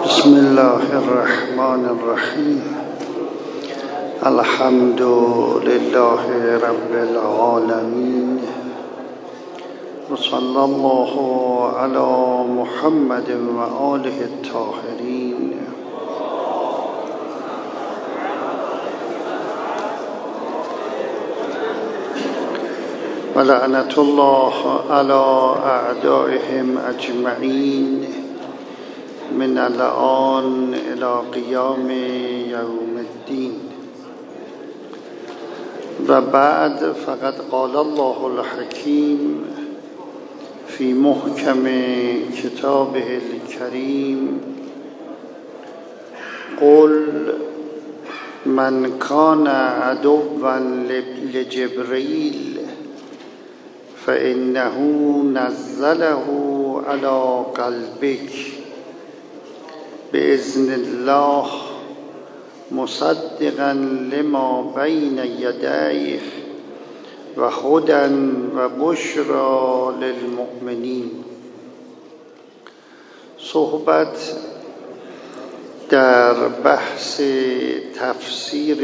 بسم الله الرحمن الرحیم. الحمد لله رب العالمین و صلی الله علی محمد و آله الطاهرین. و لعنت الله علی اعدائهم اجمعین من الآن إلى قیام یوم الدین. و بعد، فقد قال الله الحکیم فی محکم کتابه الکریم: قل من کان عدوا لجبریل فإنه نزله على قلبك بإذن الله مصدقا لما بين يديه و هدى و بشرى للمؤمنین. صحبت در بحث تفسیر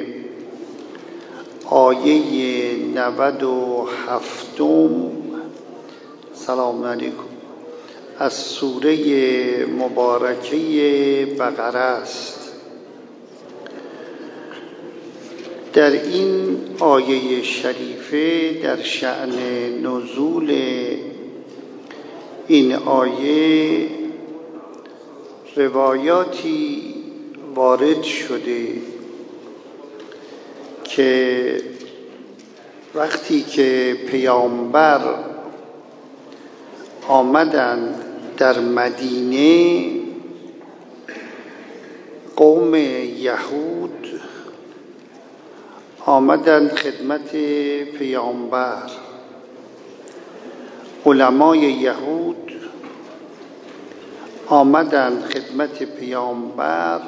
آیه 97 سلام علیکم از سوره مبارکه بقره است. در این آیه شریفه در شأن نزول این آیه روایاتی وارد شده که وقتی که پیامبر آمدند در مدینه، قوم یهود آمدند خدمت پیامبر. علمای یهود آمدند خدمت پیامبر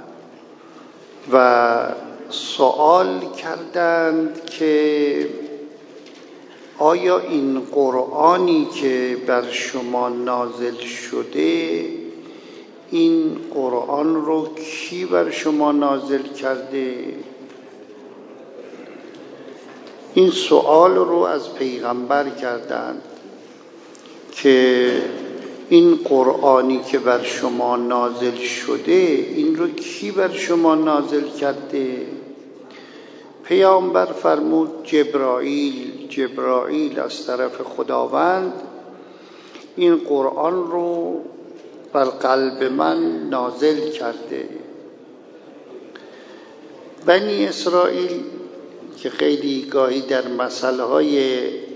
و سوال کردند که آیا این قرآنی که بر شما نازل شده، این قرآن رو کی بر شما نازل کرده؟ این سوال رو از پیغمبر کردند که این قرآنی که بر شما نازل شده، این رو کی بر شما نازل کرده؟ پیامبر فرمود جبرائیل از طرف خداوند این قرآن رو بر قلب من نازل کرده. بنی اسرائیل که خیلی گاهی در مسائل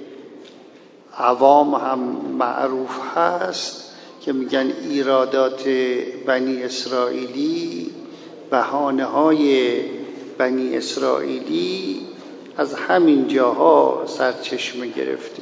عوام هم معروف هست که میگن ایرادات بنی اسرائیلی، بهانه‌های بنی اسرائیلی از همین جاها سرچشمه گرفته.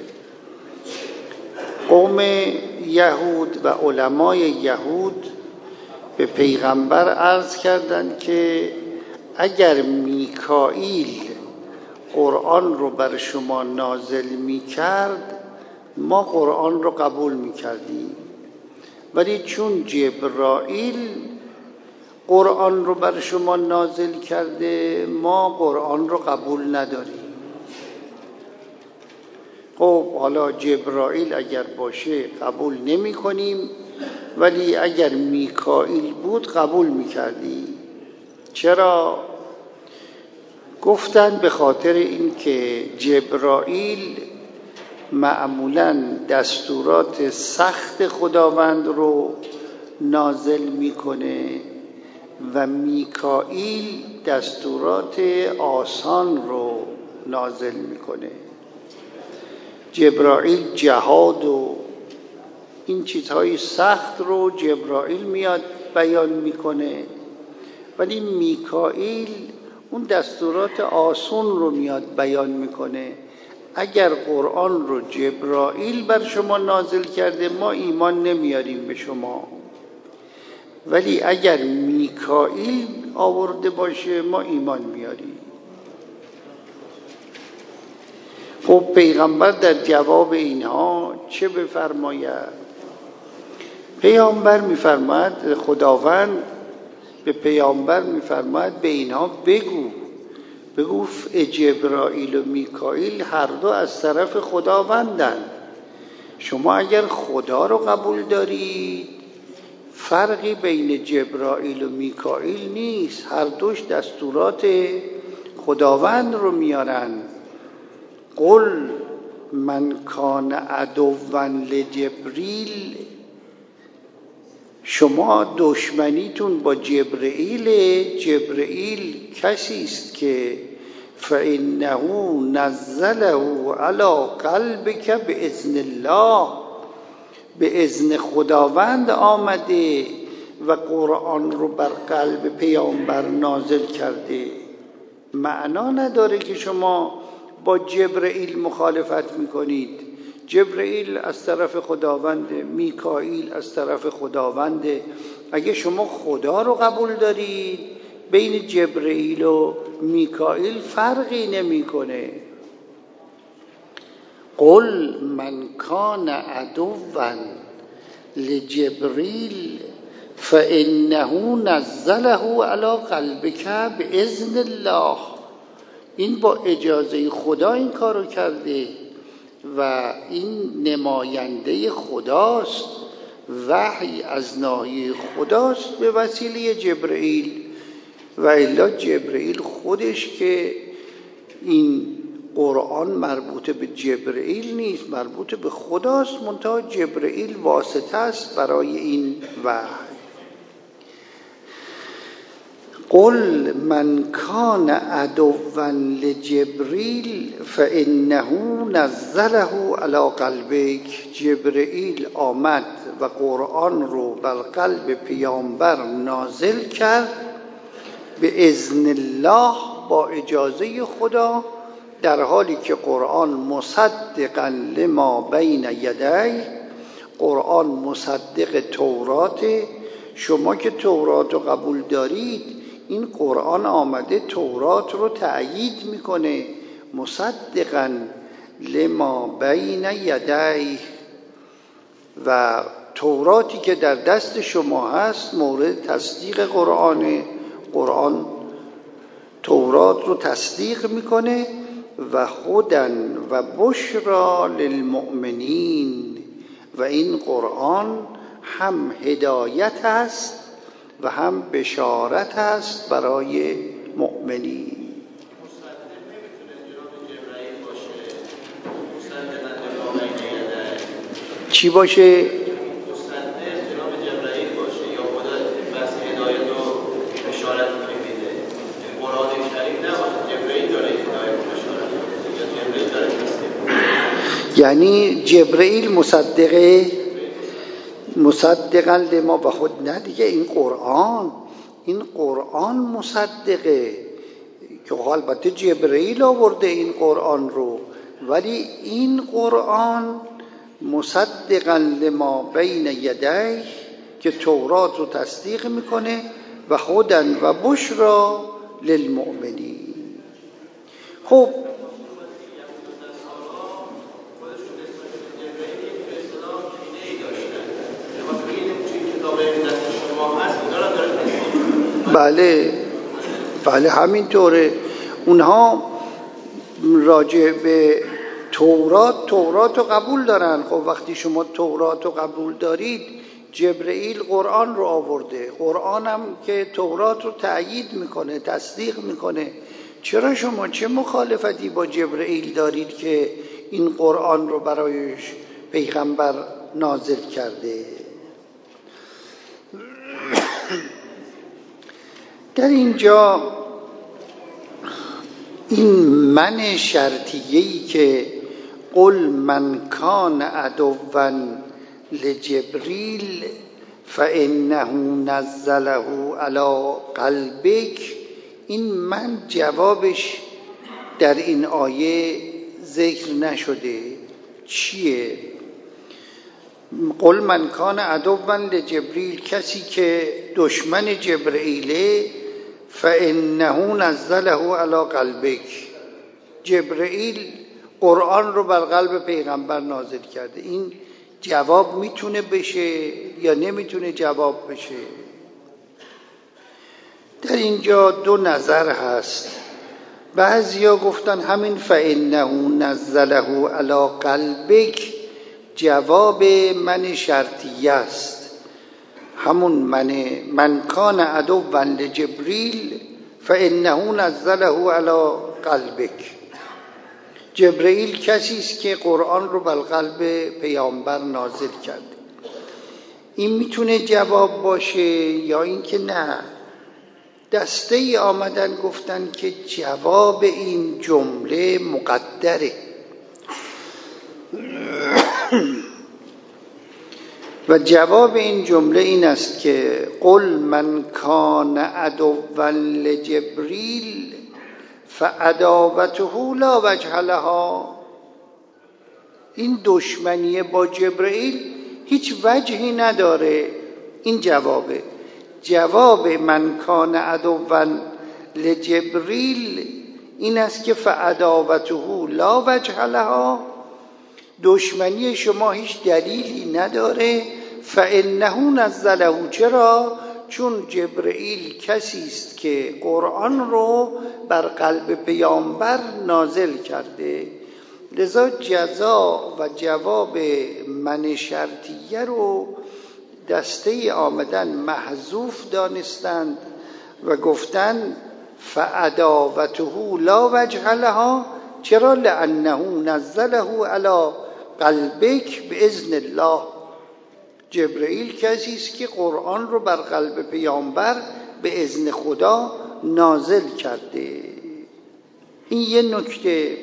قوم یهود و علمای یهود به پیغمبر عرض کردند که اگر میکائیل قرآن رو بر شما نازل میکرد، ما قرآن رو قبول میکردیم، ولی چون جبرائیل قرآن رو بر شما نازل کرده، ما قرآن رو قبول نداریم. خب حالا جبرائیل اگر باشه قبول نمی کنیم، ولی اگر میکائیل بود قبول می کردیم. چرا؟ گفتن به خاطر این که جبرائیل معمولاً دستورات سخت خداوند رو نازل میکنه و میکائیل دستورات آسان رو نازل میکنه. جبرائیل جهاد و این چیزهای سخت رو جبرائیل میاد بیان میکنه، ولی میکائیل اون دستورات آسان رو میاد بیان میکنه. اگر قرآن رو جبرائیل بر شما نازل کرده، ما ایمان نمیاریم به شما، ولی اگر میکائیل آورده باشه ما ایمان میاریم. خب پیغمبر در جواب اینها چه بفرماید؟ پیامبر میفرماید، خداوند به پیامبر میفرماید به اینها بگو جبرائیل و میکائیل هر دو از طرف خداوندند. شما اگر خدا رو قبول دارید فرقی بین جبرائیل و میکائیل نیست، هر دوش دستورات خداوند رو میارن. قل من کان عدوا لجبریل، شما دشمنیتون با جبرئیل کسی است که فإنه نزله علی قلبک بإذن الله، به اذن خداوند آمده و قرآن رو بر قلب پیامبر نازل کرده. معنا نداره که شما با جبرئیل مخالفت میکنید. جبرئیل از طرف خداوند، میکائیل از طرف خداوند. اگه شما خدا رو قبول دارید بین جبرئیل و میکائیل فرقی نمیکنه. قل من کان عدوا لجبریل فإنه نزله علی قلبک بإذن الله، این با اجازه خدا این کارو کرده و این نماینده خداست، وحی از ناحیه خداست به وسیله جبرئیل. و الا جبرئیل خودش که این قرآن مربوط به جبرئیل نیست، مربوط به خداست، منتها جبرئیل واسطه است برای این وحی. قل من کان عدوا لجبریل فإنه نزله علی قلبک، جبرئیل آمد و قرآن رو بر قلب پیامبر نازل کرد به اذن الله، با اجازه خدا، در حالی که قرآن مصدقا لما بین یدیه، قرآن مصدق توراته. شما که تورات رو قبول دارید این قرآن آمده تورات رو تأیید میکنه، مصدقا لما بین یدیه، و توراتی که در دست شما هست مورد تصدیق قرآنه. قرآن تورات رو تصدیق میکنه و هدی و بشری للمؤمنین، و این قرآن هم هدایت است و هم بشارت است برای مؤمنین. چی باشه؟ یعنی جبرئیل مصدقا لما و خود، نه دیگه، این قرآن مصدقه که البته جبرئیل آورده این قرآن رو، ولی این قرآن مصدقا لما بین یدیه که تورات رو تصدیق میکنه و هدی و بشری للمؤمنین. خب بله همینطوره. اونها راجع به تورات رو قبول دارن. خب وقتی شما تورات رو قبول دارید، جبرئیل قرآن رو آورده، قرآن هم که تورات رو تأیید میکنه، تصدیق میکنه. چرا شما چه مخالفتی با جبرئیل دارید که این قرآن رو برایش پیغمبر نازل کرده؟ در اینجا این من شرطیه‌ای که قل من کان عدوا لجبریل فإنه نزله علی قلبک، این من جوابش در این آیه ذکر نشده. چیه؟ قل من کان عدوا لجبریل، کسی که دشمن جبرئیله، فإنه نزله علی قلبک، جبرئیل قرآن رو بر قلب پیغمبر نازل کرده. این جواب میتونه بشه یا نمیتونه جواب بشه؟ در اینجا دو نظر هست. بعضیا گفتن همین فإنه نزله علی قلبک جواب من شرطیه است، همون من کان عدوا لجبریل فإنه نزله علی قلبک. جبرئیل کسی است که قرآن رو بر قلب پیامبر نازل کرده. این میتونه جواب باشه یا اینکه نه. دسته ای آمدن گفتن که جواب این جمله مقدره و جواب این جمله این است که قل من کان عدوا لجبریل فعداوته لا وجه لها. این دشمنی با جبرئیل هیچ وجهی نداره. این جوابه. جواب من کان عدوا لجبریل این است که فعداوته لا وجه لها، دشمنی شما هیچ دلیلی نداره. فإنه نزله، چرا؟ چون جبرئیل کسی است که قرآن رو بر قلب پیامبر نازل کرده. لذا جزا و جواب من شرطیه رو دسته آمدن محذوف دانستند و گفتن فعداوته لا وجه لها. چرا؟ لأنه نزله علی قلبک باذن الله. جبرئیل کسی است که قرآن رو بر قلب پیامبر به اذن خدا نازل کرده. این یه نکته.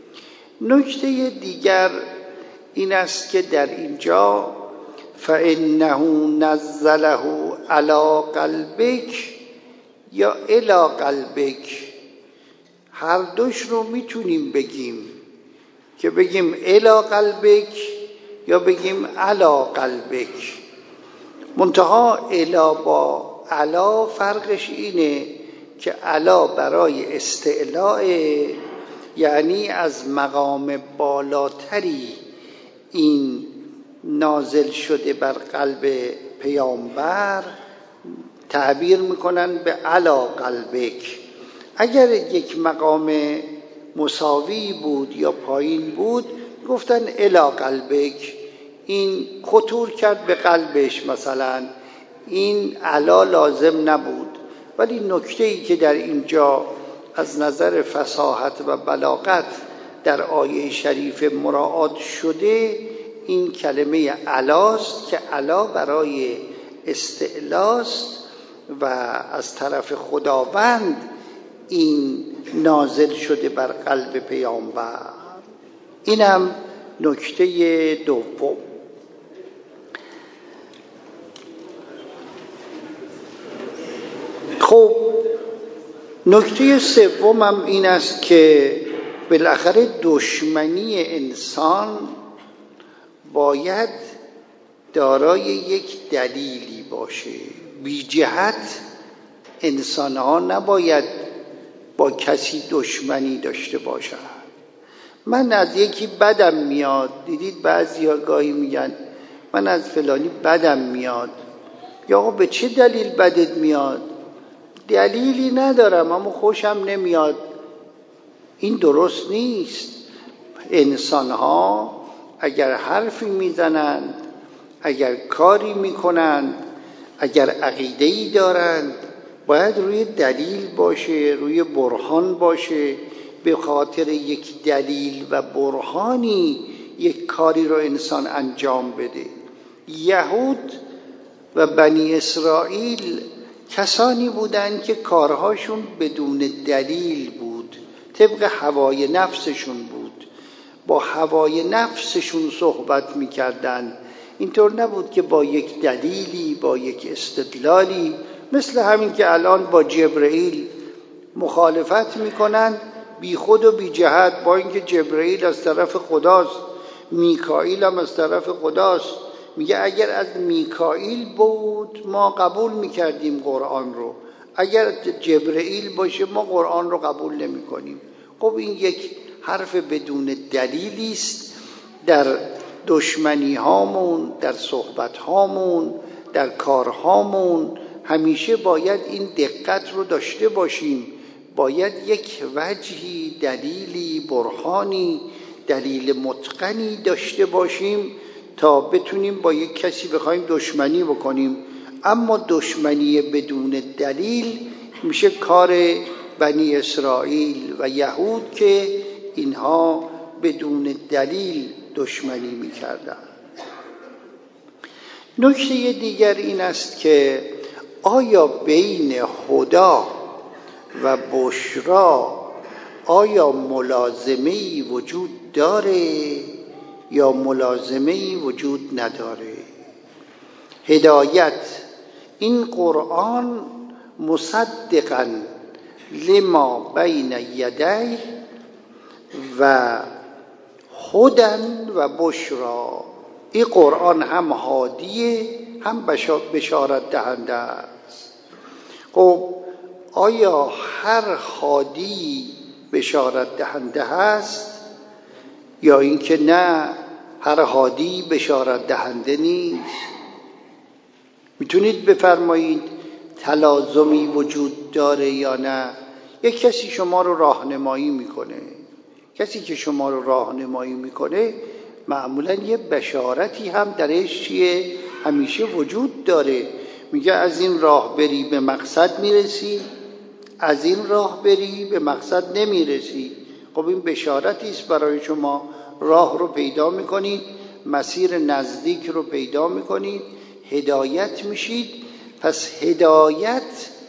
نکته دیگر این است که در اینجا فإنه نزله علی قلبک یا الی قلبک، هر دوش رو میتونیم بگیم، که بگیم الی قلبک یا بگیم علی قلبک. منتها الی با علا فرقش اینه که علا برای استعلاء، یعنی از مقام بالاتری این نازل شده بر قلب پیامبر، تعبیر میکنن به علا قلبک. اگر یک مقام مساوی بود یا پایین بود گفتن الا قلبک، این خطور کرد به قلبش، مثلا این علا لازم نبود. ولی نکته‌ای که در اینجا از نظر فصاحت و بلاغت در آیه شریف مراعات شده این کلمه علاست که علا برای استعلاست و از طرف خداوند این نازل شده بر قلب پیامبر. اینم نکته دوم. خب نکته سومم این است که بالاخره دشمنی انسان باید دارای یک دلیلی باشه. بی جهت انسان ها نباید با کسی دشمنی داشته باشند. من از یکی بدم میاد، دیدید بعضی ها گاهی میگن من از فلانی بدم میاد. یا آقا به چه دلیل بدت میاد؟ دلیلی ندارم اما خوشم نمیاد. این درست نیست. انسان ها اگر حرفی میزنند، اگر کاری میکنند، اگر عقیده‌ای دارند، باید روی دلیل باشه، روی برهان باشه. به خاطر یک دلیل و برهانی یک کاری رو انسان انجام بده. یهود و بنی اسرائیل کسانی بودند که کارهاشون بدون دلیل بود، طبق هوای نفسشون بود، با هوای نفسشون صحبت میکردن. اینطور نبود که با یک دلیلی، با یک استدلالی، مثل همین که الان با جبرئیل مخالفت میکنن بی خود و بی جهت، با اینکه جبرئیل از طرف خداست، میکائیل هم از طرف خداست. میگه اگر از میکائیل بود ما قبول میکردیم قرآن رو، اگر جبرئیل باشه ما قرآن رو قبول نمیکنیم. خب این یک حرف بدون دلیلی است در دشمنی هامون، در صحبت هامون، در کارهامون همیشه باید این دقت رو داشته باشیم. باید یک وجهی، دلیلی، برهانی، دلیل متقنی داشته باشیم تا بتونیم با یک کسی بخوایم دشمنی بکنیم. اما دشمنی بدون دلیل میشه کار بنی اسرائیل و یهود که اینها بدون دلیل دشمنی میکردن. نکته دیگر این است که آیا بین هدا و بشرا آیا ملازمه‌ای وجود داره یا ملازمه‌ای وجود نداره؟ هدایت، این قرآن مصدقاً لما بین یدیه و هدی و بشرا، این قرآن هم هادیه هم بشارت دهنده است. خب آیا هر هادی بشارت دهنده هست یا اینکه نه هر هادی بشارت دهنده نیست؟ میتونید بفرمایید تلازمی وجود داره یا نه؟ یک کسی شما رو راهنمایی میکنه، کسی که شما رو راهنمایی میکنه معمولا یه بشارتی هم درش چیه؟ همیشه وجود داره. میگه از این راه بری به مقصد میرسی، از این راه بری به مقصد نمیرسی. خب این بشارتی است برای شما. راه رو پیدا میکنید، مسیر نزدیک رو پیدا میکنید، هدایت میشید. پس هدایت،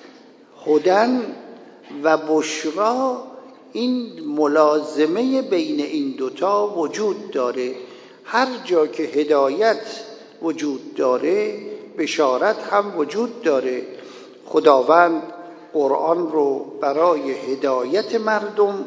هدن و بشرا، این ملازمه بین این دوتا وجود داره. هر جا که هدایت وجود داره بشارت هم وجود داره. خداوند قرآن رو برای هدایت مردم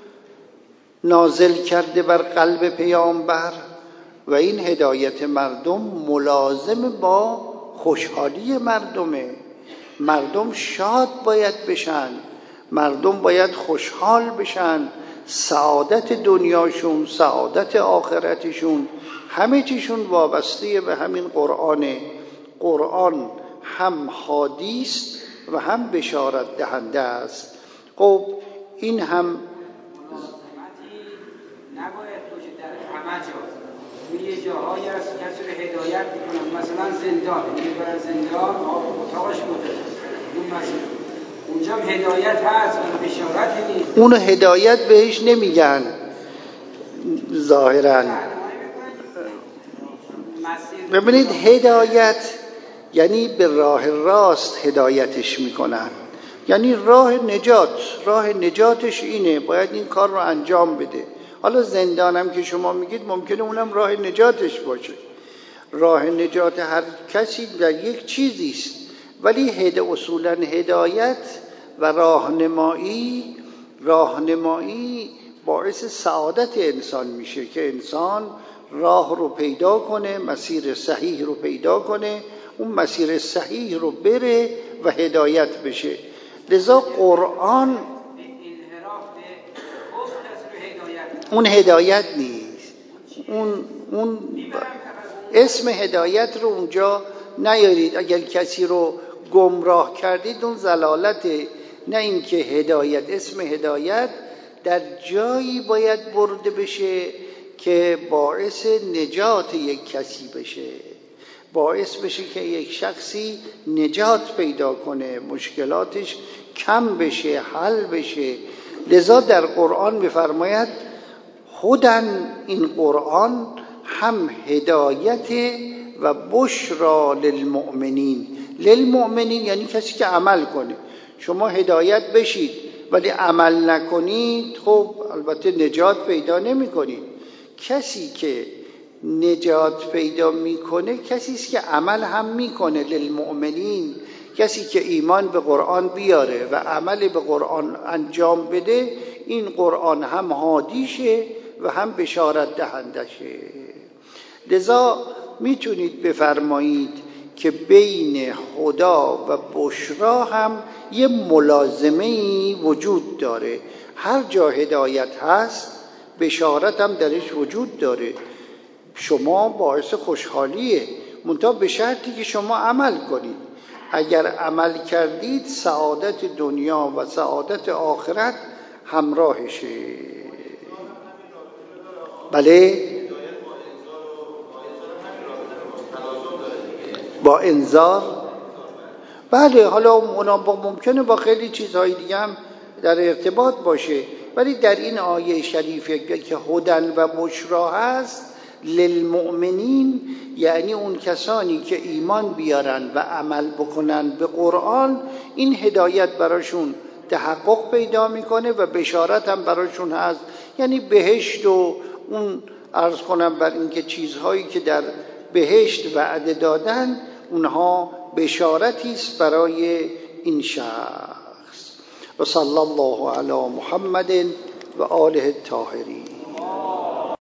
نازل کرده بر قلب پیامبر و این هدایت مردم ملازم با خوشحالی مردمه. مردم شاد باید بشن، مردم باید خوشحال بشن، سعادت دنیاشون، سعادت آخرتشون، همه چیشون وابسته به همین قرآنه. قرآن هم هادی است و هم بشارت دهنده است. خب این هم نباید باشه در همه جا. یه جاهایی هست کسی رو هدایت میکنن، مثلا زندان میبرن، زندان اتاقش بوده اون مثلا اونجا هدایت هست و بشارت نیست. اونو هدایت بهش نمیگن ظاهراً. ببینید هدایت یعنی به راه راست هدایتش میکنن، یعنی راه نجاتش اینه، باید این کار رو انجام بده. حالا زندانم که شما میگید ممکنه اونم راه نجاتش باشه. راه نجات هر کسی در یک چیزی است، ولی اصولاً هدایت و راهنمایی باعث سعادت انسان میشه که انسان راه رو پیدا کنه، مسیر صحیح رو پیدا کنه، اون مسیر صحیح رو بره و هدایت بشه. لذا قرآن اون هدایت نیست. اون اسم هدایت رو اونجا نیارید. اگر کسی رو گمراه کردید اون ضلالته، نه اینکه هدایت. اسم هدایت در جایی باید برده بشه که باعث نجات یک کسی بشه، باعث بشه که یک شخصی نجات پیدا کنه، مشکلاتش کم بشه، حل بشه. لذا در قرآن می‌فرماید هدن، این قرآن هم هدایت و بشرا للمؤمنین. للمؤمنین یعنی کسی که عمل کنه. شما هدایت بشید ولی عمل نکنید، خب البته نجات پیدا نمی کنید. کسی که نجات پیدا میکنه کسی است که عمل هم میکنه. للمؤمنین کسی که ایمان به قرآن بیاره و عمل به قرآن انجام بده، این قرآن هم هادیشه و هم بشارت دهندشه. لذا میتونید بفرمایید که بین خدا و بشرا هم یه ملازمه‌ای وجود داره. هر جا هدایت هست بشارت هم درش وجود داره. شما باعث خوشحالیه، منتها به شرطی که شما عمل کنید. اگر عمل کردید سعادت دنیا و سعادت آخرت همراهشه. بله، با انذار. بله، حالا ممکنه با خیلی چیزهای دیگه هم در ارتباط باشه، ولی در این آیه شریفه که هدن و بشرا هست للمؤمنین، یعنی اون کسانی که ایمان بیارن و عمل بکنن به قرآن، این هدایت براشون تحقق پیدا میکنه و بشارت هم براشون هست، یعنی بهشت و اون عرض کنم بر این که چیزهایی که در بهشت وعده دادن اونها بشارتی است برای این شخص. و صلی الله علی محمد و آله الطاهرین.